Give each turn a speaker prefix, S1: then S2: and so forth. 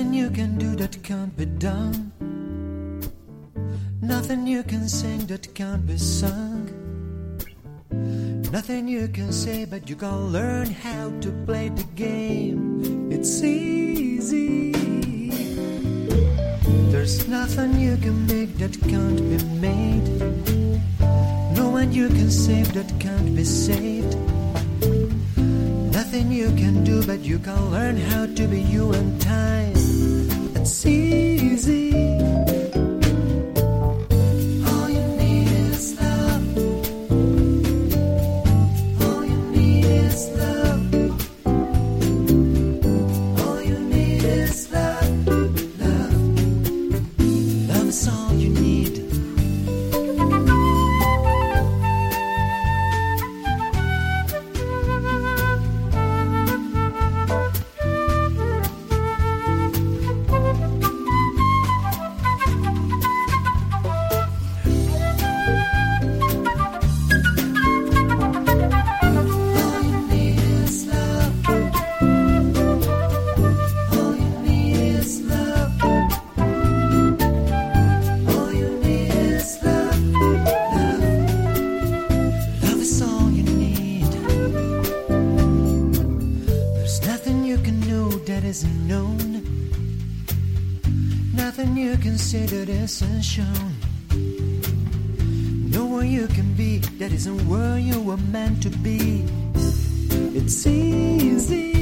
S1: Nothing you can do that can't be done. Nothing you can sing that can't be sung. Nothing you can say, but you can learn how to play the game. It's easy. There's nothing you can make that can't be made. No one you can save that can't be saved. Nothing you can do, but you can learn how to be you in time. It's easy. All you need is love. All you need is love. All you need is love. Love. Love is all you need. Isn't known. Nothing you can say that isn't shown. Nowhere you can be that isn't where you were meant to be. It's easy.